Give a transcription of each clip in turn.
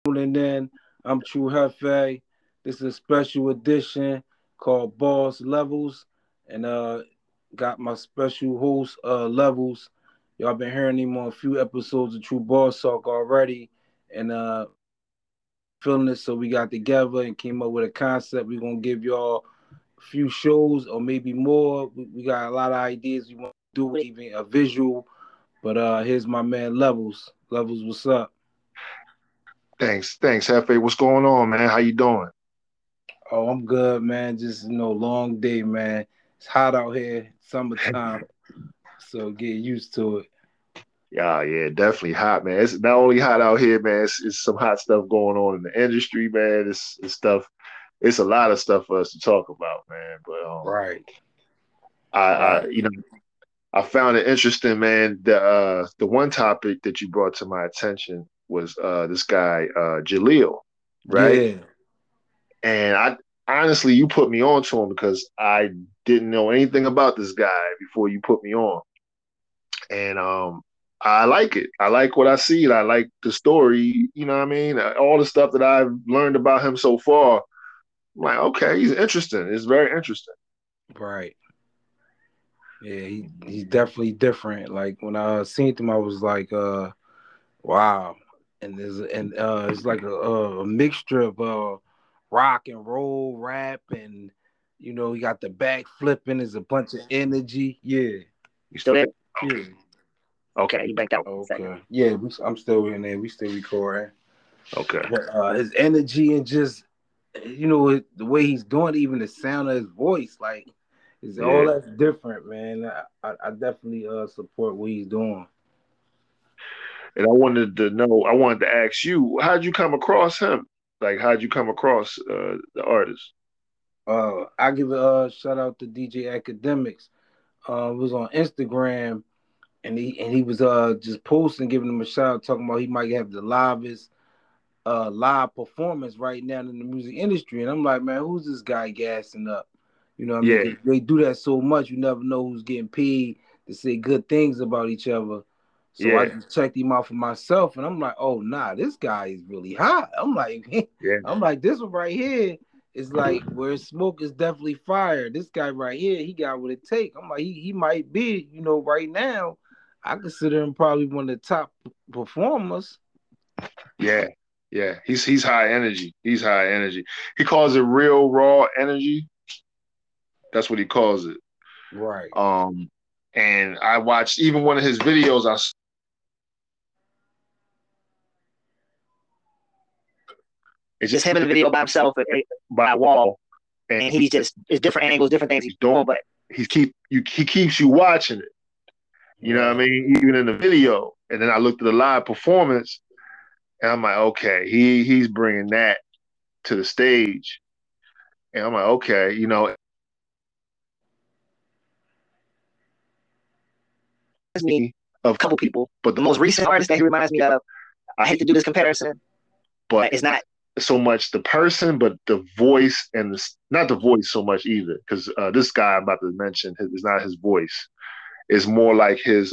tuning in. I'm True Hefe. This is a special edition called Boss Levels, and got my special host Levels. Y'all been hearing him on a few episodes of True Boss Talk already, and feeling it. So we got together and came up with a concept. We're gonna give y'all a few shows or maybe more. We got a lot of ideas. We want to do even a visual, but here's my man Levels. Levels, what's up? Thanks, Hefe. What's going on, man? How you doing? Oh, I'm good, man. Just long day, man. It's hot out here, summertime, so get used to it. Yeah, definitely hot, man. It's not only hot out here, man. It's some hot stuff going on in the industry, man. It's stuff. It's a lot of stuff for us to talk about, man. But Right, I right. I found it interesting, man. The one topic that you brought to my attention was this guy Jaleel, right? Yeah, And I honestly, you put me on to him because I didn't know anything about this guy before you put me on. And I like it. I like what I see. I like the story. You know what I mean? All the stuff that I've learned about him so far. I'm like, okay, he's interesting. It's very interesting. right. Yeah, he's definitely different. Like when I seen him, I was like, wow. And it's like a mixture of rock and roll, rap, and he got the back flipping. There's a bunch of energy. Yeah, You still there? yeah. Okay, you banked out. Second. Okay. Yeah, I'm still in there. We still recording. Okay. But his energy and just the way he's doing, it, even the sound of his voice, like is all Yeah. that's different, man. I definitely support what he's doing. And I wanted to ask you, how'd you come across him? Like, how'd you come across the artist? I give a shout out to DJ Academics. It was on Instagram, and he was just posting, giving him a shout out, talking about he might have the livest live performance right now in the music industry. And I'm like, man, who's this guy gassing up? You know what I mean? Yeah, 'Cause they do that so much, you never know who's getting paid to say good things about each other. So I yeah, just checked him out for myself, and I'm like, oh nah, this guy is really hot. I'm like, yeah, I'm like, this one right here is like where smoke is definitely fire. This guy right here, he got what it take. I'm like, he might be, right now. I consider him probably one of the top performers. yeah, yeah. He's high energy. He's high energy. He calls it real raw energy. That's what he calls it. Right. Um, and I watched even one of his videos. It's Just him in the video by himself by a wall, and and he's just it's different angles, different things he's doing, but he keeps you watching it. You know what I Right. mean? Even in the video. And then I looked at the live performance, and I'm like, okay, he's bringing that to the stage, and I'm like, okay, me of a couple people. But the most recent artist that he reminds me of, I hate to do this comparison, but but it's not so much the person, but the voice and not the voice so much either, because this guy I'm about to mention is not his voice. It's more like his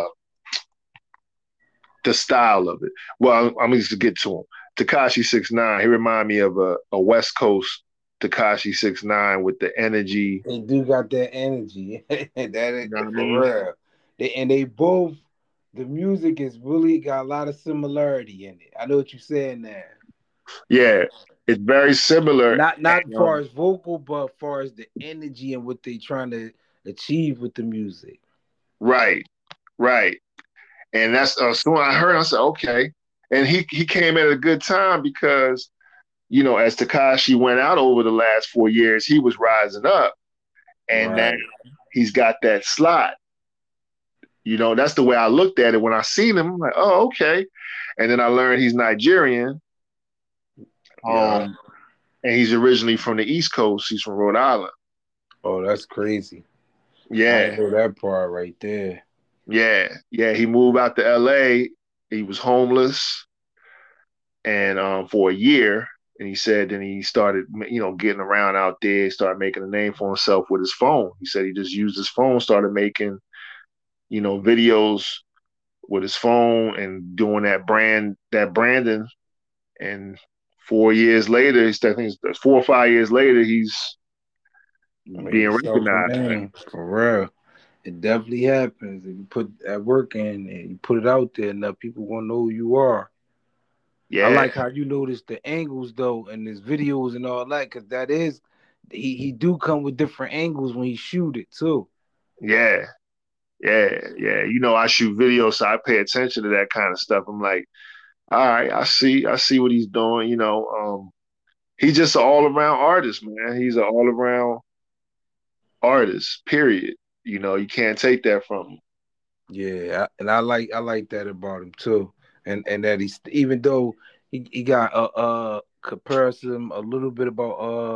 the style of it. Well, I'm going to get to him. Tekashi 6ix9ine. He remind me of a West Coast Tekashi 6ix9ine with the energy. They do got that energy. You know what I For mean? real. They both the music is really got a lot of similarity in it. I know what you're saying there. Yeah, it's very similar. Not as And, far as vocal, but as far as the energy and what they trying to achieve with the music. right, right. And that's so when I heard, I said, okay. And he came at a good time because as Tekashi went out over the last 4 years, he was rising up, and now Right. he's got that slot. That's the way I looked at it when I seen him. I'm like, oh, okay. And then I learned he's Nigerian, Yeah. um, and he's originally from the East Coast. He's from Rhode Island. Oh, that's crazy. I Yeah, ain't know that part right there. yeah. He moved out to L.A. He was homeless, and for a year. And he said then he started, getting around out there, started making a name for himself with his phone. He said he just used his phone, started making, videos with his phone and doing that branding And 4 years later, I think it's 4 or 5 years later, he's I mean, being yourself a recognized. name for real. It definitely happens. If you put that work in and you put it out there enough, people gonna know who you are. I Yeah, like how you notice the angles though and his videos and all that, because that is he do come with different angles when he shoot it too. yeah, yeah. You know, I shoot videos, so I pay attention to that kind of stuff. I'm like, all right, I see what he's doing. You know, he's just an all around artist, man. He's an all around artist. Period. You know, you can't take that from him. Yeah, and I like that about him too, and that he's even though he got comparison a little bit about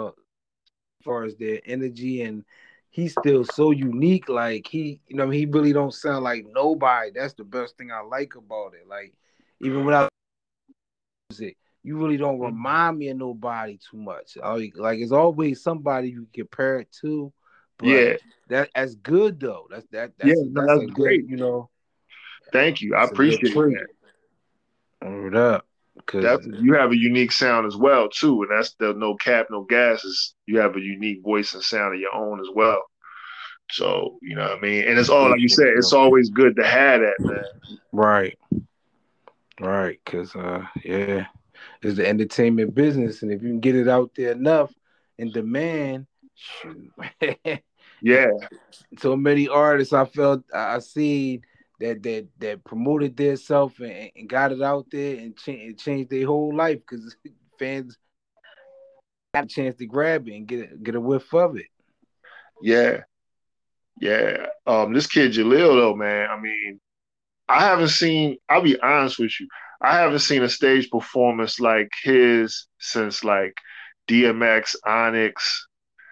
as far as their energy, and he's still so unique. Like he really don't sound like nobody. That's the best thing I like about it. Like even when I it, you really don't remind me of nobody too much. Like it's always somebody you compare it to, but Yeah, that's good though. yeah. No, That's that's a good great. Thank you. I that's a good appreciate treat. that. Word up, because Definitely, you have a unique sound as well too, and that's the no cap, no gas. Is you have a unique voice and sound of your own as well. So you know what I mean, and it's all like you said. It's always good to have that, man. right, right, because yeah, it's the entertainment business, and if you can get it out there enough and demand, shoot. Yeah, So many artists I felt I seen that promoted their self and got it out there and changed their whole life because fans had a chance to grab it and get a whiff of it. yeah, yeah. This kid Jalil though, man. I mean, I haven't seen. I'll be honest with you. I haven't seen a stage performance like his since like DMX, Onyx,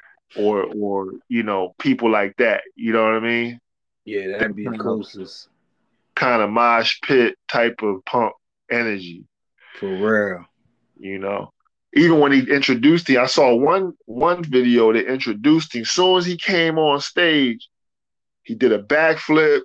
or you know people like that. You know what I mean? Yeah, That that'd be the kind of closest mosh pit type of punk energy. for real. You know, even when he introduced him, I saw one video that introduced him. As soon as he came on stage, he did a backflip,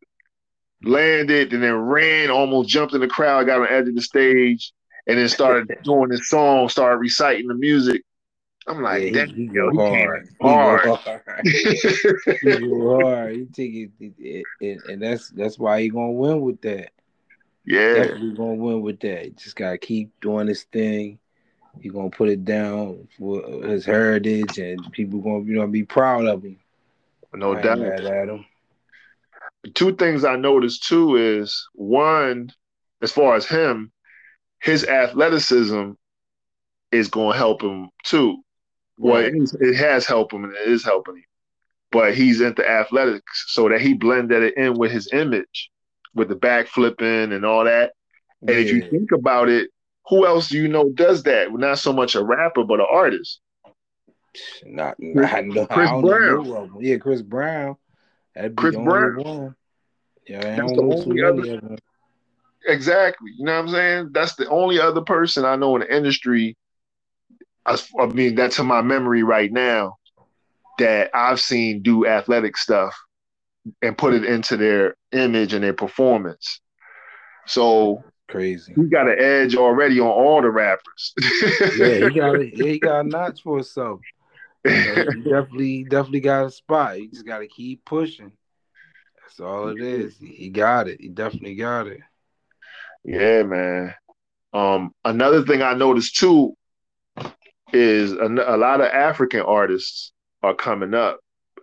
landed, and then ran, almost jumped in the crowd, got on the edge of the stage, and then started doing his song, started reciting the music. I'm Yeah, like, damn, he yo, go he came hard. in He go hard. hard. He go hard. He take and that's why he gonna win with that. Yeah, Definitely gonna win with that. Just gotta keep doing his thing. He gonna put it down for his heritage, and people gonna be proud of him. no I ain't doubt. mad at him. Two things I noticed too is one, as far as him, his athleticism is going to help him too. Well, Right. it has helped him and it is helping him. But he's into athletics, so that he blended it in with his image, with the back flipping and all that. And if you Yeah. think about it, who else do you know does that? Well, not so much a rapper, but an artist. Not Chris, I know. I Chris don't know Brown. no of them. Yeah, Chris Brown. That'd be Chris the only Brown. one. Yeah, I That's don't the know too only other. many of them. Exactly. You know what I'm saying? That's the only other person I know in the industry. I mean, that's in my memory right now that I've seen do athletic stuff and put it into their image and their performance. So Crazy. he got an edge already on all the rappers. Yeah, he got a notch for himself. He definitely got a spot. He just gotta keep pushing. That's all it is. He got it. He definitely got it. Yeah, man. Another thing I noticed too is a lot of African artists are coming up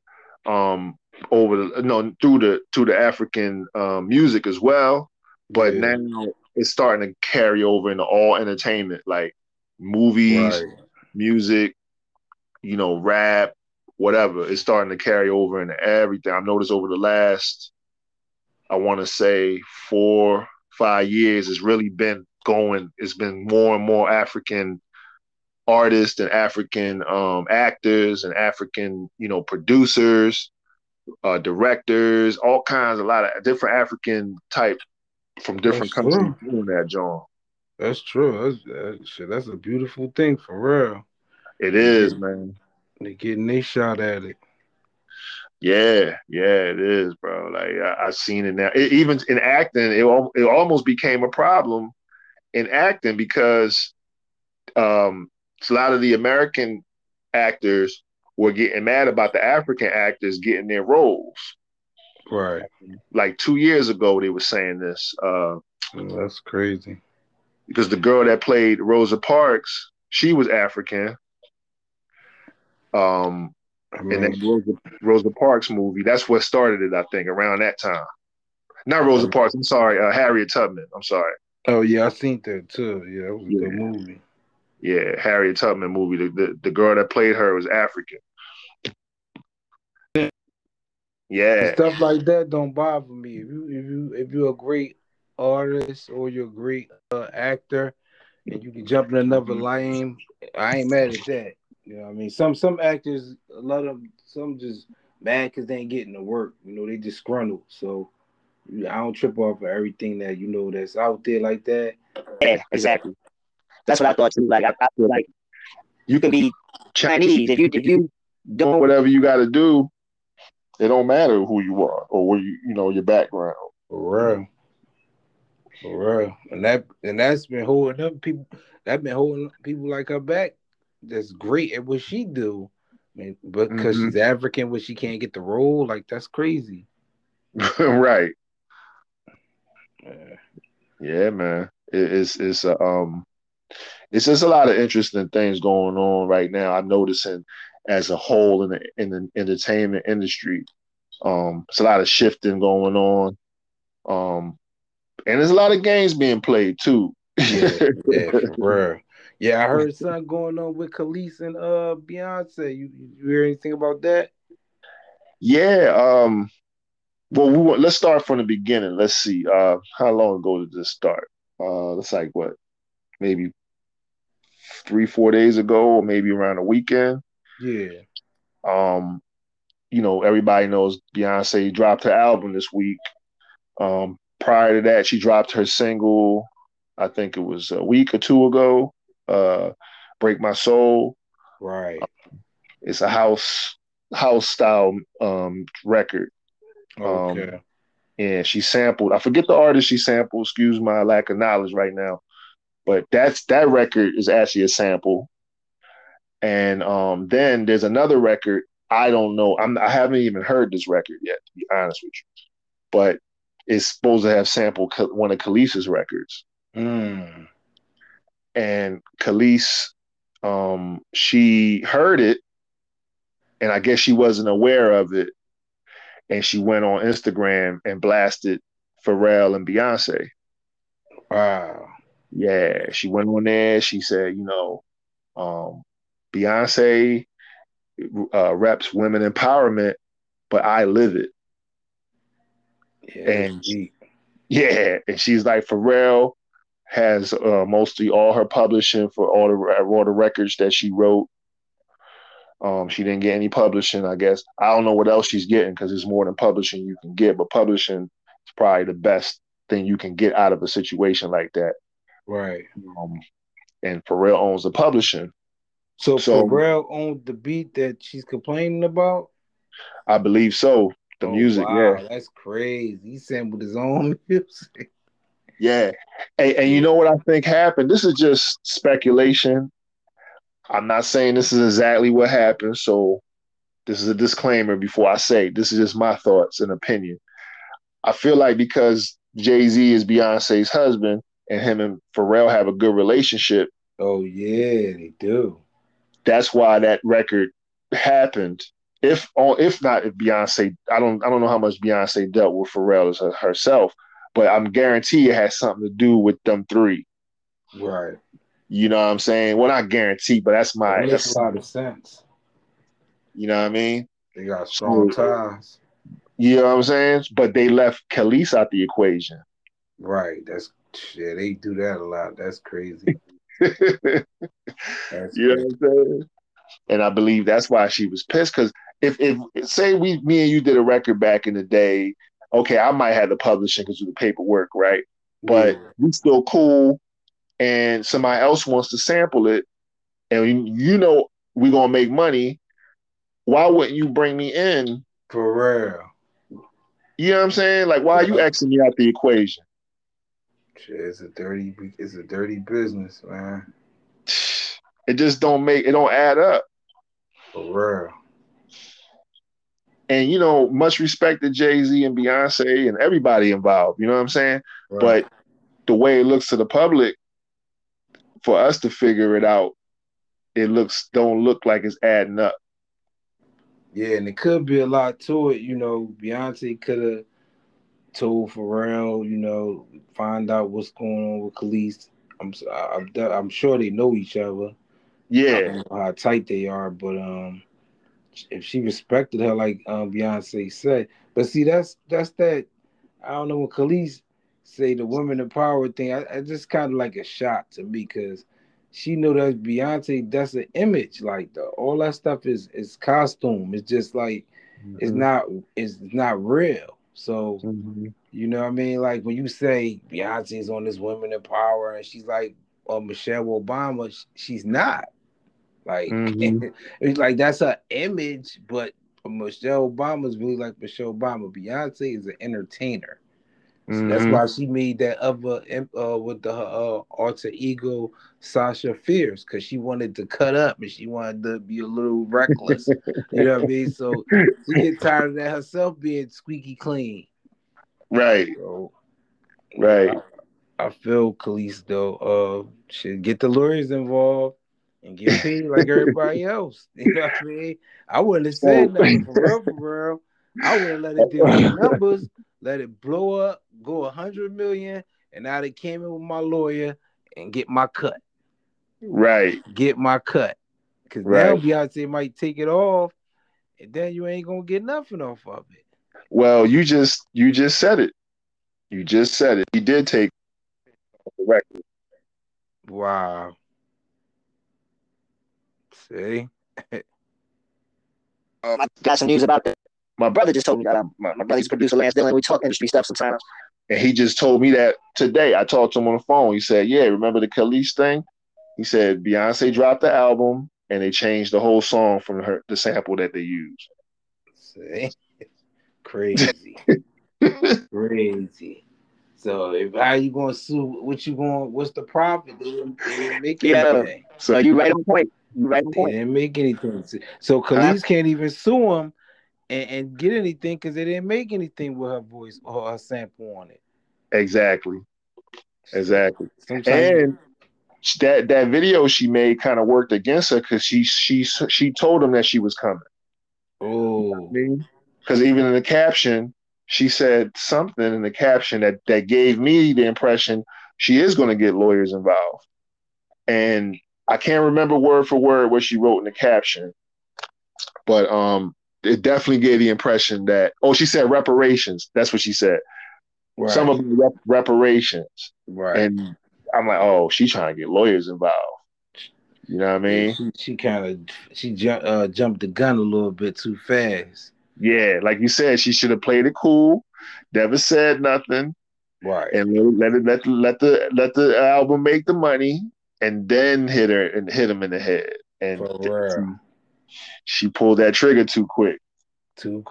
over the no through the African music as well. But Yeah. now it's starting to carry over into all entertainment, like movies, Right. music, you know, rap, whatever. It's starting to carry over into everything. I've noticed over the last, I want to say 4 5 years, it's really been going. It's been more and more African artists and African actors and African, you know, producers, directors, all kinds, a lot of different African type from different That's countries true. doing that, John. That's true. That's a beautiful thing for real. It They is, get man. they getting they shot at it. Yeah, yeah, it is, bro. Like I've seen it now. Even in acting, it almost became a problem in acting because a lot of the American actors were getting mad about the African actors getting their roles. Right. Like 2 years ago, they were saying this. That's crazy. Because the girl that played Rosa Parks, she was African. And then Rosa Parks movie, that's what started it, I think, around that time. Not Rosa Parks, I'm sorry, Harriet Tubman. I'm sorry. Oh yeah, I seen that too. Yeah, it was a good movie. Yeah, Harriet Tubman movie. The girl that played her was African. Yeah. Stuff like that don't bother me. If you're a great artist or you're a great actor and you can jump in another lane, I ain't mad at that. You know what I mean? Some actors, a lot of some just mad because they ain't getting the work. You know, they disgruntled. So I don't trip off of everything that that's out there like that. Yeah, exactly. That's what I thought too. Like I feel like you can be Chinese if you don't whatever you got to do. It don't matter who you are or where your background. For real, and that's been holding up people. That's been holding people like her back. That's great at what she do. I mean, but because she's African, but she can't get the role, like that's crazy. Right. Yeah, man. It's just a lot of interesting things going on right now. I'm noticing as a whole in the entertainment industry. It's a lot of shifting going on. And there's a lot of games being played too. Yeah, for real. Yeah, I heard something going on with Khalees and Beyonce. You hear anything about that? Yeah. Well, let's start from the beginning. Let's see. How long ago did this start? It's like what, maybe 3-4 days ago, or maybe around the weekend. Yeah. Everybody knows Beyonce dropped her album this week. Prior to that, she dropped her single, I think it was a week or two ago, Break My Soul. Right. It's a house style record. Okay. And she sampled, I forget the artist she sampled, excuse my lack of knowledge right now, but that record is actually a sample. And then there's another record, I don't know, I haven't even heard this record yet, to be honest with you, but it's supposed to have sampled one of Khalees's records. And Khalees, she heard it, and I guess she wasn't aware of it, and she went on Instagram and blasted Pharrell and Beyonce. Wow. Yeah, she went on there. She said, Beyonce reps women empowerment, but I live it. Yeah, and and she's like, Pharrell has mostly all her publishing for all the records that she wrote. She didn't get any publishing, I guess. I don't know what else she's getting because it's more than publishing you can get, but publishing is probably the best thing you can get out of a situation like that. Right. And Pharrell owns the publishing. So Pharrell owned the beat that she's complaining about? I believe so. The music, wow, yeah. That's crazy. He sampled his own music. Yeah. And you know what I think happened? This is just speculation. I'm not saying this is exactly what happened, so this is a disclaimer before I say this is just my thoughts and opinion. I feel like because Jay-Z is Beyonce's husband and him and Pharrell have a good relationship. Oh yeah, they do. That's why that record happened. If Beyonce, I don't know how much Beyonce dealt with Pharrell herself, but I'm guarantee it has something to do with them three. Right. You know what I'm saying? Well, not guaranteed, but that's It makes a lot of sense. You know what I mean? They got strong ties. You know what I'm saying? But they left Khalees out the equation. Right. They do that a lot. That's crazy. You know what I'm saying? And I believe that's why she was pissed. Because if say me and you did a record back in the day, okay, I might have the publishing because of the paperwork, right? But we still cool, and somebody else wants to sample it, and we're gonna make money. Why wouldn't you bring me in? For real. You know what I'm saying? Like, why are you Xing me out the equation? Shit, it's a dirty business, man. It just don't add up. For real. And much respect to Jay-Z and Beyonce and everybody involved. You know what I'm saying? Right. But the way it looks to the public, for us to figure it out, don't look like it's adding up. Yeah, and it could be a lot to it. Beyonce could have told Pharrell, find out what's going on with Khalees. I'm sure they know each other. I Yeah. don't know how tight they are, but if she respected her like Beyonce said, but see that's that. I don't know when Khalees say the women empower thing. I just kind of like a shock to me because she know that Beyonce. That's an image. Like all that stuff is costume. It's just like it's not real. So you know what I mean? Like when you say Beyonce's on this women in power and she's like Michelle Obama, she's not. Like it's like that's her image, but Michelle Obama's really like Michelle Obama. Beyonce is an entertainer. So that's why she made that other with the alter ego Sasha Fierce, because she wanted to cut up and she wanted to be a little reckless. You know what I mean? So she get tired of that herself being squeaky clean. Right. So, right. I feel Khalees though should get the lawyers involved and get paid like everybody else. You know what I mean? I wouldn't have said nothing for real. I would have let it deal with numbers, let it blow up, go 100 million, and now they came in with my lawyer and get my cut. Right. Get my cut. Because now Beyonce might take it off, and then you ain't gonna get nothing off of it. Well, you just said it. You just said it. He did take the record. Wow. See? I got some news about that. My brother just told me that my brother's producer, Lance Dillon. We talk industry stuff sometimes. And he just told me that today. I talked to him on the phone. He said, yeah, remember the Khalees thing? He said Beyonce dropped the album and they changed the whole song from the sample that they used. See? Crazy. Crazy. So how you gonna sue? What's the profit? They didn't make anything. So you right on point. They didn't make anything. So Khalees can't even sue him and get anything because they didn't make anything with her voice or her sample on it. Exactly. And that video she made kind of worked against her because she told him that she was coming. Oh. Because even in the caption, she said something in the caption that gave me the impression she is going to get lawyers involved. And I can't remember word for word what she wrote in the caption, but it definitely gave the impression that, she said reparations. That's what she said. Right. Some of them reparations. Right. And I'm like, she's trying to get lawyers involved. You know what I mean? Yeah, she jumped the gun a little bit too fast. Yeah, like you said, she should have played it cool, never said nothing. Right. And let the album make the money and then hit him in the head. And she pulled that trigger too quick. And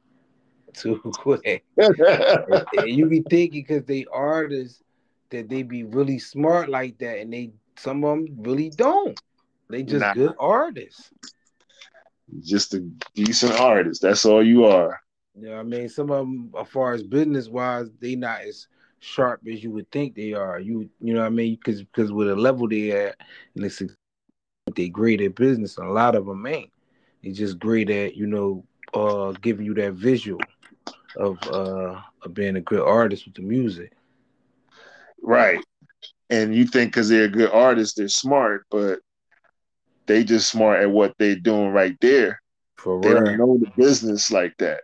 you be thinking because they artists that they be really smart like that, and some of them really don't. They just good artists. Just a decent artist. That's all you are. Yeah, I mean, some of them, as far as business wise, they not as sharp as you would think they are. You know what I mean? Because with the level they at, and they great at business. And a lot of them ain't. They just great at giving you that visual of being a good artist with the music. Right. And you think because they're a good artist, they're smart, but they just smart at what they're doing right there. For they don't know the business like that.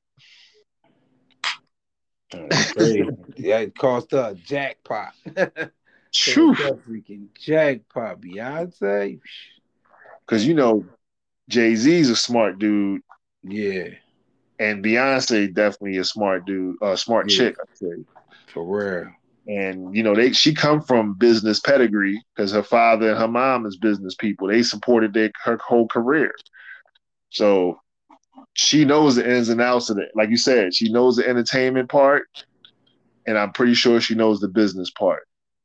Crazy. Yeah, it cost a jackpot. Freaking jackpot, Beyonce. Because Jay-Z's a smart dude. Yeah. And Beyonce definitely a smart dude, smart chick, I'd say. For real. And she come from business pedigree because her father and her mom is business people. They supported her whole career. So she knows the ins and outs of it. Like you said, she knows the entertainment part, and I'm pretty sure she knows the business part.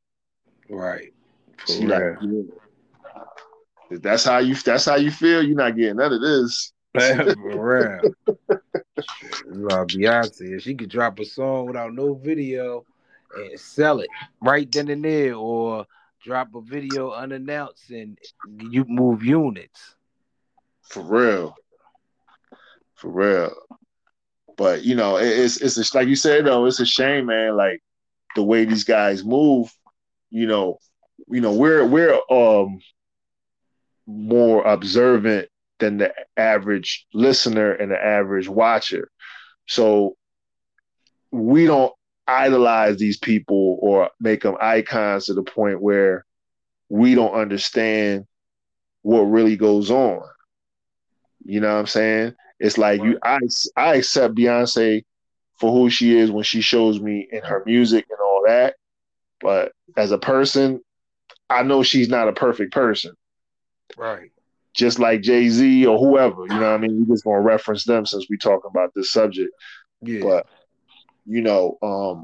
Right. For She like, real. yeah. If that's how you feel, you're not getting none of this. For real. Beyonce, if she could drop a song without no video and sell it right then and there, or drop a video unannounced and you move units. For real. For real. But you know, it's like you said though, it's a shame, man. Like the way these guys move, you know, we're more observant than the average listener and the average watcher. So we don't idolize these people or make them icons to the point where we don't understand what really goes on. You know what I'm saying? It's like I accept Beyonce for who she is when she shows me in her music and all that. But as a person, I know she's not a perfect person. Right. Just like Jay-Z or whoever, you know what I mean? We're just gonna reference them since we talk about this subject. Yeah. But you know,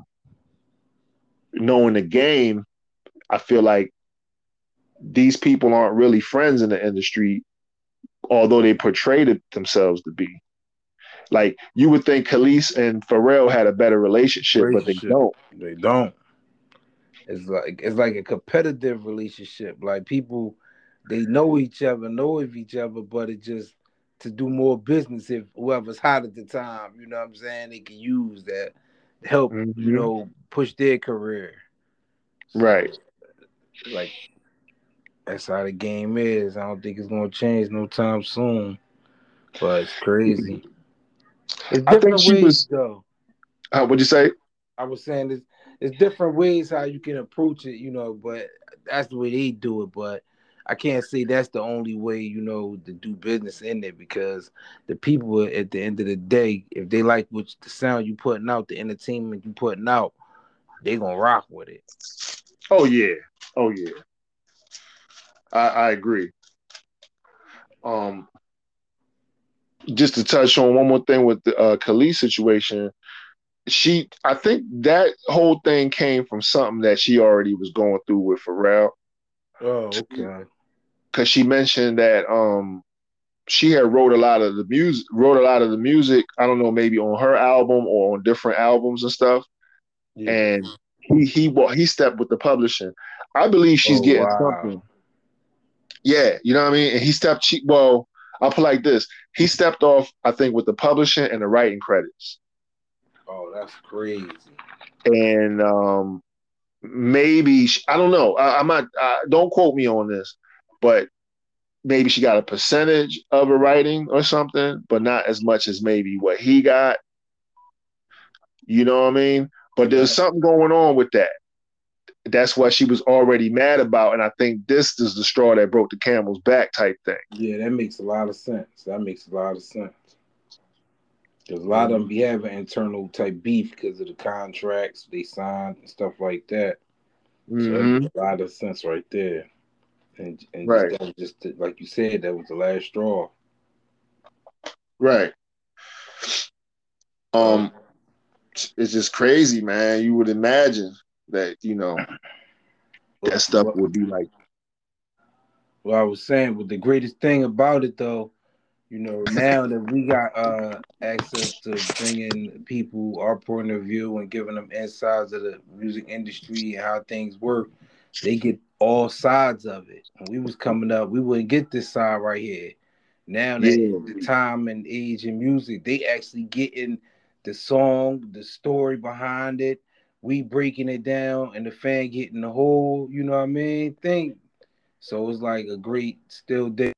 knowing the game, I feel like these people aren't really friends in the industry, although they portrayed it themselves to be. Like you would think Khalees and Pharrell had a better relationship, but they Relationship. don't. They don't. It's like a competitive relationship. Like people, they know each other, know of each other, but it just to do more business. If whoever's hot at the time, you know what I'm saying, they can use that to help, Mm-hmm. push their career. Right. So like that's how the game is. I don't think it's gonna change no time soon. But it's crazy. It's I think different she ways was. though. What'd you say? I was saying it's different ways how you can approach it, but that's the way they do it. But I can't say that's the only way, to do business in there because the people at the end of the day, if they like what the sound you putting out, the entertainment you putting out, they gonna rock with it. Oh yeah. Oh yeah. I agree. Um, just to touch on one more thing with the Khalees situation, I think that whole thing came from something that she already was going through with Pharrell, Oh, okay. because she mentioned that she had wrote a lot of the music. I don't know, maybe on her album or on different albums and stuff. Yeah. And he stepped with the publishing. I believe she's Oh getting wow. something. Yeah, you know what I mean. And he stepped. Well, I'll put it like this: he stepped off, I think, with the publishing and the writing credits. Oh, that's crazy. And maybe I don't know. I'm not. Don't quote me on this, but maybe she got a percentage of her writing or something, but not as much as maybe what he got. You know what I mean? But Yeah. there's something going on with that. That's what she was already mad about, and I think this is the straw that broke the camel's back type thing. Yeah, that makes a lot of sense. That makes a lot of sense. Because a lot of Mm-hmm. them be having internal type beef because of the contracts they signed and stuff like that. So that Mm-hmm. makes a lot of sense right there. And just Right, that was just like you said, that was the last straw. right. But Um, it's just crazy, man. You would imagine that that stuff what, would be like. what I was saying, but the greatest thing about it though, now that we got access to bringing people our point of view and giving them insights of the music industry and how things work, they get all sides of it. When we was coming up, we wouldn't get this side right here. Now that Yeah, the time and age in music, they actually getting the song, the story behind it. We breaking it down, and the fan getting the whole, you know what I mean, thing. So it's like a great still day.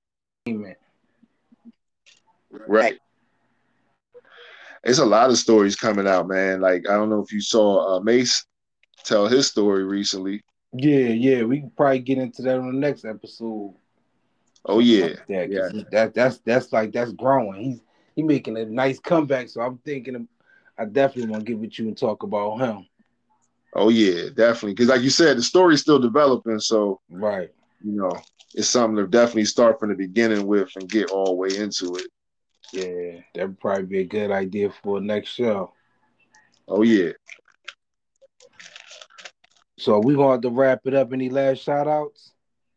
right. It's a lot of stories coming out, man. Like I don't know if you saw Mace tell his story recently. Yeah, we can probably get into that on the next episode, Oh something yeah, like that, yeah. because that's growing. He making a nice comeback, so I'm thinking I definitely want to get with you and talk about him. Oh yeah, definitely. Because like you said, the story's still developing, so Right. you know it's something to definitely start from the beginning with and get all the way into it. Yeah, that would probably be a good idea for next show. Oh yeah. So we gonna have to wrap it up. Any last shout outs?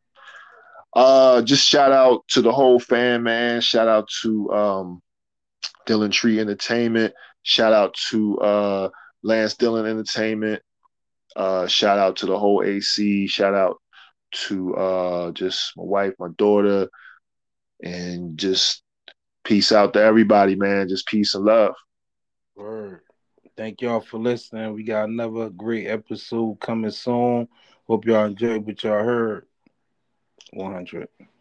Just shout out to the whole fan, man. Shout out to Dylan Tree Entertainment. Shout out to Lance Dillon Entertainment. Shout out to the whole AC. Shout out to just my wife, my daughter, and just peace out to everybody, man. Just peace and love. Word. Thank y'all for listening. We got another great episode coming soon. Hope y'all enjoyed what y'all heard. 100.